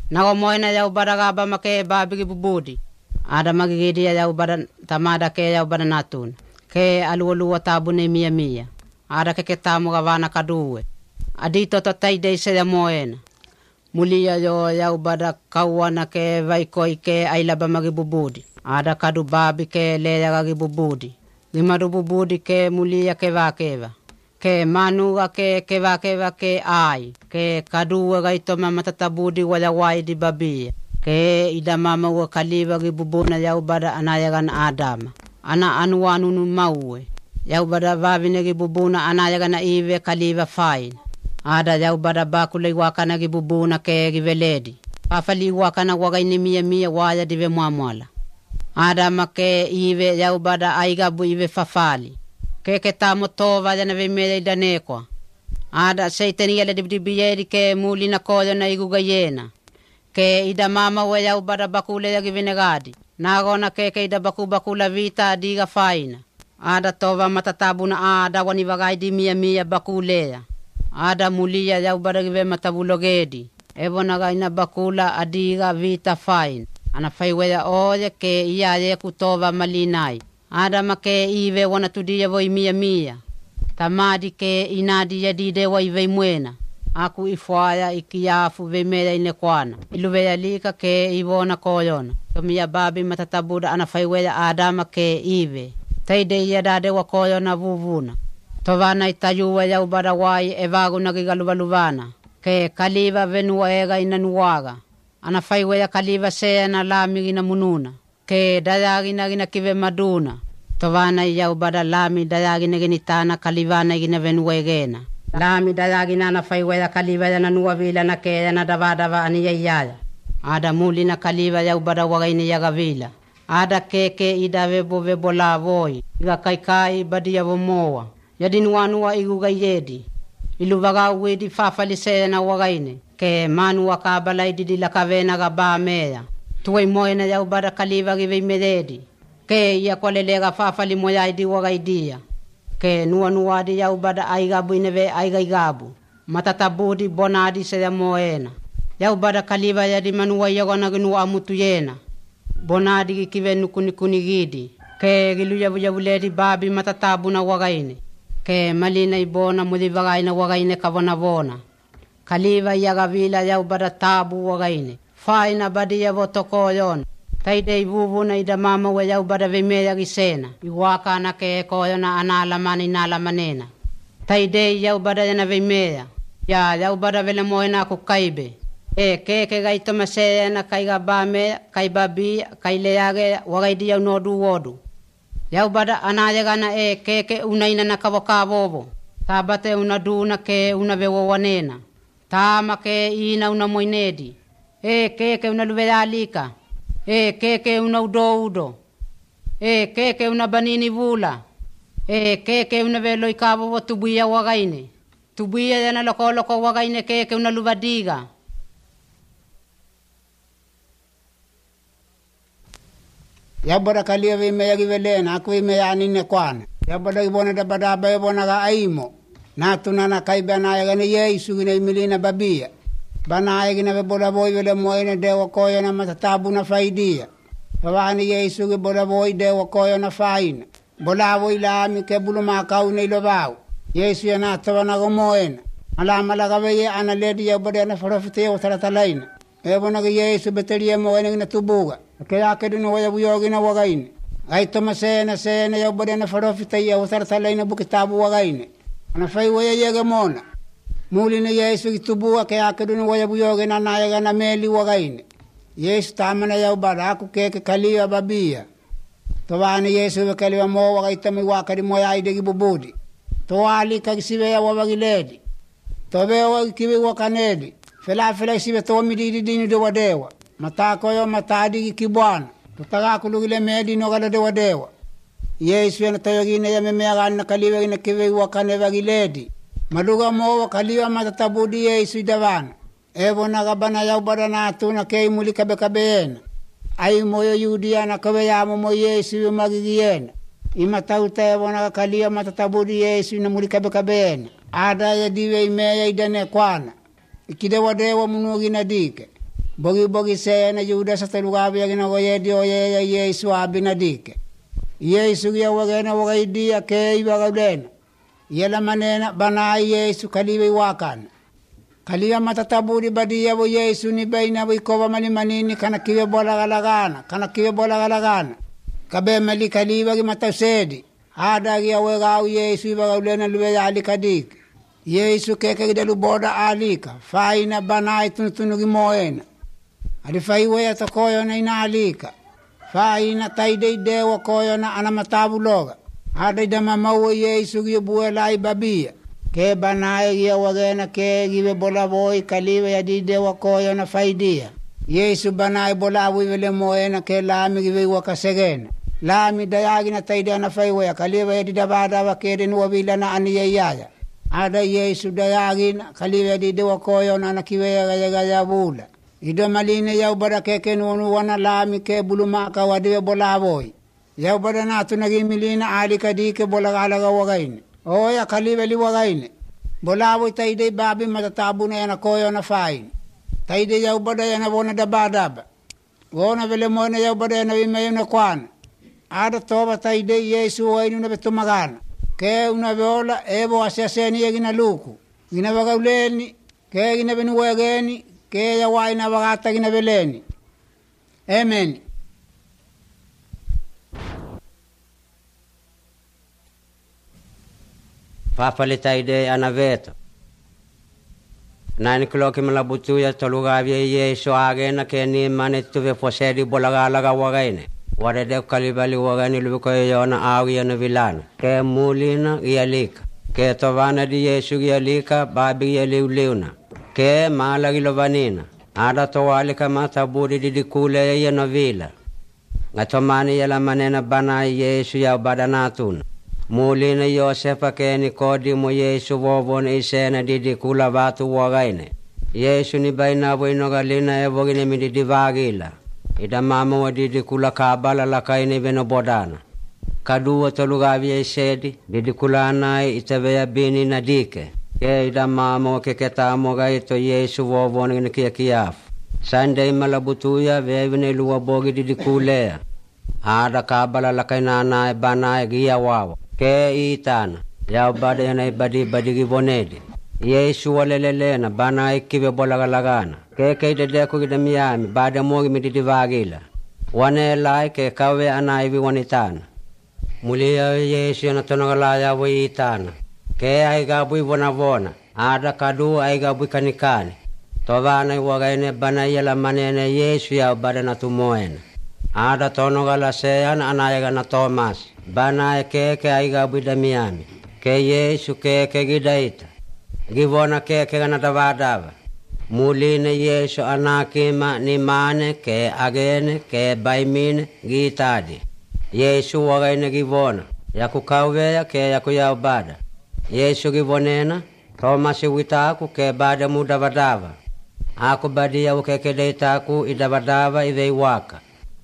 Nago moina yau bada gaba make babi ki bubudi. Ada magigidia yau bada tamada ke yau bada natun. Ke aluolua tabune mia mia. Ada ke tamu gavana kaduwe. Adito to taide se ya moena. Mulia yo yau bada kawana ke vaikoi ke ailaba magi bubudi. Ada kadu babi ke leya gagi bubudi. Gimadu bubudi ke mulia ke vakeva. Ke manuga ke vakeva ke ai. Ke kaduwe gaitoma matatabudi wala waidi babia. Ke ida mama wa kaliva gibubuna yau bada anayagan Adama. Ana anuanu mauwe. Yau bada vavine gibubuna anayagan ive kaliva fain. Ada yau bada bakule wakana gibubuna ke giveledi. Pafali wakana wagaini mia waya dive muamwala. Adama ke ive yau bada aigabu ive fafali. Ke tamo tova jana vimele idanekwa. Ada seitani yale dibdibiyeri ke muli na koyo na igugayena. Ke ida mama we yau bada bakule ya givinegadi. Nagona ke ida bakula vita diga faina. Ada tova matatabu na ada wanivagai di mia bakuleya. Ada mulia yau bada give matabulogedi. Evo nagaina bakula adiga vita fain. Ana faiweya oye ke iya ye kutova malinai. Ada make ive wana tudia voi mia. Tamadi ke inadi ya dide wa ive mwena. Aku ifuaya ikiafu vemea inekwana. Iluweya lika ke ivona koyona. Tomia babi matatabuda anafaiweya Adama ke ive. Taide iya dade wa koyona vuvuna. Tovana itayuwa ya ubada wai evagu nagigaluvaluvana. Ke kaliva venua ega inanuwaga. Anafaiweya kaliva seya na lami gina mununa. Ke dayagi na kive maduna. Tovana iya ubada lami dayagi na ginitana kalivana gina venua egena. Lami dayagi na nafaiweya kaliva ya nanua vila na keya na davadava aniyayaya. Ada muli na kaliva ya ubada wagaini ya gavila. Ada keke ida vebo la voi. Iga kaikai badia vomoa. Yadin wanua iguga yedi. Iluvaga wedi fafalisea na wagaine. Ke manu wakabala ididi la kavena gaba mea. Tuwe moena ya ubada kaliva give mededi. Ke iya kwalelega fafali moya idi wagaidia. Ke nuadi ya ubada aigabu ineve aigaigabu. Matatabudi bonadi se ya moena. Ya ubada kaliva ya di manuwa yagona ginu amutu yena. Bonadi kive nukuni gidi. Ke gilu ya buledi babi matatabu na wagaine. Ke malina ibona mudivagai na wagaine kavona. Kaliva ya gavila ya ubada tabu wagaine. Faina badi ya votoko yon. Taide ivuvu na ida mama we ya ubada vimea gisena. Iwaka na ke koyona analamani nalamanena. Taide ya ubada ya na vimea. Ya ubada vele moena kukaibe. Ke gaito masea na kaiga bame, kaibabi, kaileage, wagaidi ya unodu wodu. Ya ubada anayaga na ke unaina na kavokavovo. Tabate unaduna ke unavewo wanena. Tama ke ina unamoinedi. Ke unaluvealika. Ke unaudo. Ke unabanini vula. Ke unavelo ikavovo tubuya wagaine. Tubuya ya na loko wagaine ke unaluvadiga. Yabada kalia vimea givelena aku vimea anine kwana. Yabada ibona da badaba ibona ga aimo. Natuna na kaiba na yaga ni Yesu gina imilina babia. Bana yaga na veboda boy vele moene dewa koyo na matatabu na faidia. Tawani Yesu ge boda boy dewa koyo na faina. Bola boy lami ke bulu makau na ilobau. Yesu ya natawa na gomoena. Alama la gaveye ana ledi ya boda na farafite o talatalaina. Ebona ge Yesu beteria moene gina tubuga. Kaya kedino waya buyogi na wagaine. Gaito masena ya boda na farafite ya o talatalaina bukitabu wagaine. Ana fai waya yega mona. Muli na Yesu gitubuga kaya kedino waya buyogi na nayaga na meli wagaine. Yesu tamana ya ubada aku keke kaliwa babia. Tawani Yesu we kaliwa mo wagaita mi wakari moya idegi bubudi. Tawali kagisiwe ya wabagiledi. Tobe wakiwe wakanedi. Fela siwe towa mididi dini dewa dewa. Matako yo matadi kibwana. Tutaga kulugile medi nogala dewa. Yesu ya natayogine ya memea na kaliwa ina kiwe wakane wagiledi. Maluga mo wakaliwa matatabudi Yesu idavana. Evo nagabana ya ubada na atuna kei muli kabekabeena. Ai moyo yudia na kawe ya mo Yesu yu magigiena. Imatauta evo nagakalia matatabudi Yesu na muli kabekabeena. Ada ya diwe imea idane kwana. Ikidewa dewa munugi na dike. bogi se na Judas sa talugabi ya gina goye dio ye Yesu abinadike Yesu ya wagena wagaidia ke ibagablen yela manena bana Yesu kaliwe wakan kaliya matataburi badia bo Yesu ni baina bo ikova malimanini kana kiwe bola galagana kabe mali kaliwa gi matasedi ada gi awegau Yesu ibagablen luwe ya alikadik Yesu keke gidelu boda alika faina bana itunu gi moena ali faiwe ya tokoyo na ina alika faina taide dewa koyo na ana matabuloga ada dama mawo Yesu gi buela ibabia ke banae ya wagena ke gibe bola boy kaliwe ya di dewa koyo na faidia Yesu banae bola wile moena ke lami gibe wakasegena lami dayagi na taide na faiwe ya kaliwe ya di dabada wa kede nuwa bila na aniyaya ada Yesu dayagi na kaliwe ya di dewa koyo na nakiwe ya gaya bula ido maline ya ubada keke nunu wana lami ke bulumaka wadiwe bola boy ya ubada na tunagi milina alika dike bola galaga wagaine oya kaliwe li wagaine bola boy taide babi matatabuna yana koyo na fain taide ya ubada yana wona dabadaba wona vele mona ya ubada yana wime yana kwana ada toba taide Yesu wainu na betumagana ke una viola ebo asiaseni ya gina luku gina wagauleni ke gina benu wageni ke ya waina wagata gina beleni amen Papa le taide anaveto 9 o'clock malabutu ya tolugavi Yesu agena ke ni mane tuve posedi bolagalaga wagaine warede kalibali wagani lubiko yona awi na vilana ke mulina yalika ke tovana di Yesu yalika babi yaliuleuna ke malagi lovanina ada towalika mataburi di kule ya novila ngatomani yala manena bana Yesu ya badanatun mulina Yosefa ke Nikodimo Yesu vovon isena di kula batu wagaine Yesu ni baina boino galina e bogine mi di vagila ida mama wadi di kula kabala lakaine beno bodana kadua tolugavi sedi di kula nai itaveya bini nadike ke ida mama ke ketamo gaito Yesu vovon ni kiaf Sunday malabutuya vevine luwa bogi di kulea ada kabala lakaina na bana gia wawa ke itana ya bade na badi givonedi Yesu walelele na bana ikibe bolagalagana ke de ko gida miami bade mogi mi divagila wane lai ke kawe anaivi wanitana mulia Yesu na tonogala ya itana ke ai gabu vona ada kadu ai gabu kanikani tovana wagaine bana yela manene Yesu ya bade na tumoena ada tonogala seyan anayaga na Thomas bana ke ai gabu damiami ke Yesu ke gidaita givona ke gana davadava muline Yesu anakima ni mane ke agene ke baimine gitadi Yesu wagaine givona yakukaweya ke yakuyabada Yesu givonena Thomas witaku ke bada mudavadava aku badia ke deitaku idavadava iveiwaka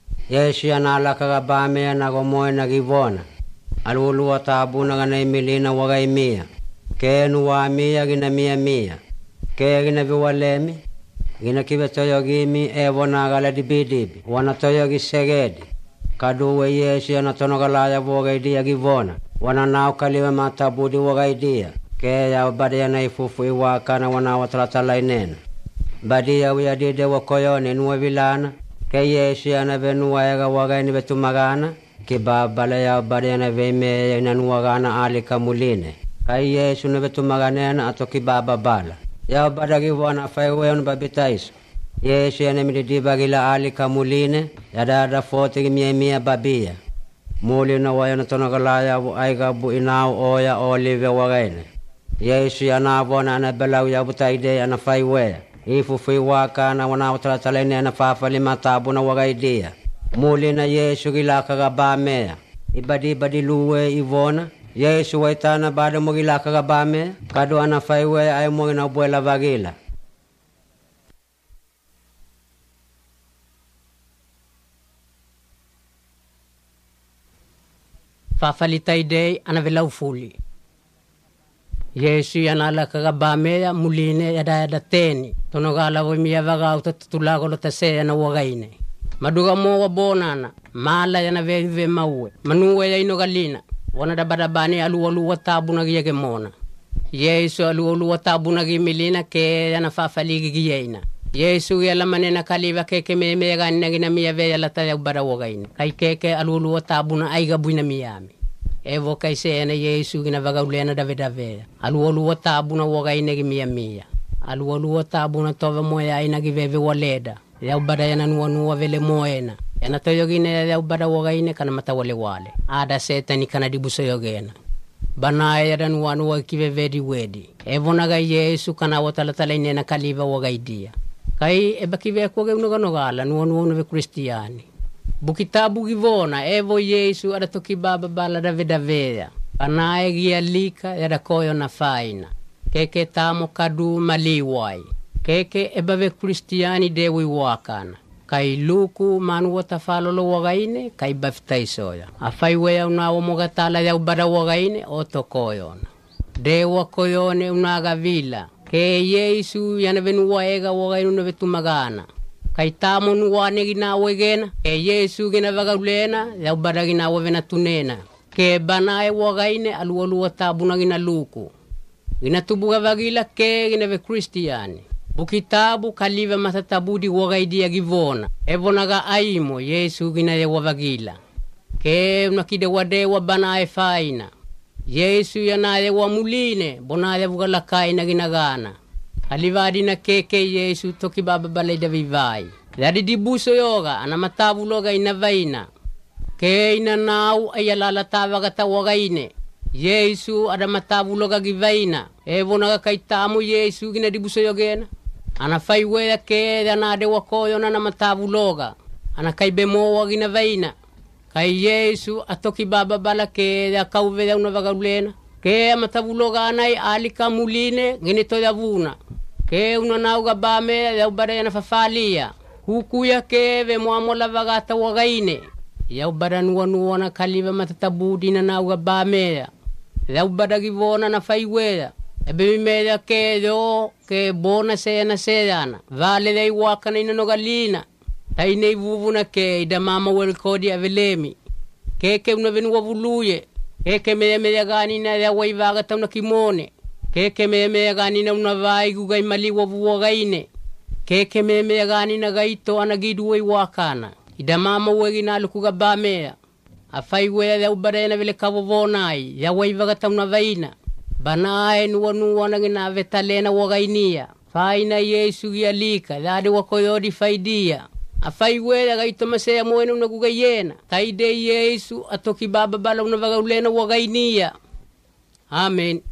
Yesu analaka gabame na gomoe na givona alulu atabuna gana milina wagaimia ke nuwa mia gina mia ke gina viwalemi gina kibetoyo gimi evona gala dibidibi wana toyo gisegedi kaduwe Yesu anatonogalaya wogaidia givona wana nao kaliwe matabudi wogaidia ke ya badia na ifufu iwakana wana watratala inena badia uyadide wakoyone nuwa vilana ke Yesu anavenuwa yaga wagaini betumagana kibabala ya badia na veme inanuwagana alika muline kai Yesu na betumaganena ato kibaba bala ya badagi wana faiwe on babitaiso Yesu ya nemidi bagila alika muline ya dada fote mia babia mulina wayana tonagalaya aiga bu inao oya olive wagaine Yesu ya nabona na belau ya butaide ana faiwe ifu waka na wana utratalene na fafali matabu na wagaidia mulina Yesu gilaka gabamea ibadi luwe ivona Yesu waitana bada mogilaka gabame kado ana faiwe ay mo na buela vagila fafalitay day ana velau fuli Yesu yanala kagabamea muline yada teni. Tonogala wo miya vaga utatulago lotase na wagaine. Maduga mo wabonana. Mala yana veve maue. Manuwe ya inogalina. Wana da badabani alu watabu na giyage mona. Yesu alu watabu na gimilina ke yana fafaligi giyeina. Yesu yala manena kaliva keke me gani na gina miya veya lata ya ubara wagaine. Kai keke alu watabu na aiga buina miyami. Evo kai seena Yesu gina vagaulena Davidavea. Alu watabu na wagaine gimiya. Alu watabu na tova moya aina giveve waleda. Ya ubara yana nuwa vele moena. Yana toyogine ya ubara wagaine kana matawale wale. Ada setani kana dibuso yogena. Bana ya nuwa kivevedi wedi. Evo naga Yesu kana watalatala inena kaliva wagaidia. Kai eba kive koge unogala nuwa ve Kristiani. Bukitabu givona evo Yesu ada toki baba bala Davidavea. Bana ya lika ya koyo na faina. Keke tamo kadu maliwai. Keke eba ve Kristiani dewi wakana. Kai luku manu watafalolo wagaine kai baftaisoya. Afai wea unawa mogatala ya ubara wagaine oto koyona. Dewa koyone unaga vila. Ke Yesu yanavenu waega wagaine unavetumagana. Kai tamo nuwane gina wegena. Ke Yesu gina vagaulena ya ubara gina wavena tunena. Ke banae wagaine aluolu watabuna gina luku. Gina tubuga vagila ke gina ve Kristiani. Bukitabu kaliva matatabudi wagaidia givona. Evonaga aimo Yesu gina ya wavagila. Ke unakide wadewa banae faina. Yesu yanaye wa muline bonaye vugalakai na ginagana. Kalivadi na keke Yesu toki baba balay da vivai. Dari dibuso yoga anamatavu loga inavaina. Ke inanaw ayalalatawa gata wagaine. Yesu adamatavu loga givaina. Evonaga kaitamu Yesu gina dibuso yogena. Anafai wea ke anade wakoyo na namatavu loga. Anakaibe moa gina vaina. Kai Yesu atoki baba bala ke ya kauve ya unavagaulena. Ke amatavu loga anai alika muline ginito ya vuna. Ke unanauga bame ya ubara ya nafafalia. Huku ya keve muamola vagata wagaine. Ya ubara nuwa na kaliva matatabudi na nauga bame ya ubara givona na faiwea. Ebe mimeda ke do ke bona seyana seyana. Vale dei wakana inanogalina. Tainei vuvuna ke ida mama welkodi avelemi. Keke unavenu wavuluye. Keke meya gani na ya waivaga tauna kimone. Keke meya gani na unavai gugai mali wavuwagaine. Keke meya gani na gaito anagidu wakana. Ida mama wegi na lukuga bamea. Afai wea ya ubare na vile kavovonai. Ya waivaga tauna vaina. Banae nuwa na gina vetalena wagainia. Faina Yesu gialika. Dade wakoyodi faidia. Afai wea gaito masaya moene unagugayena. Taide Yesu atoki baba bala unavagaulena wagainia. Amen.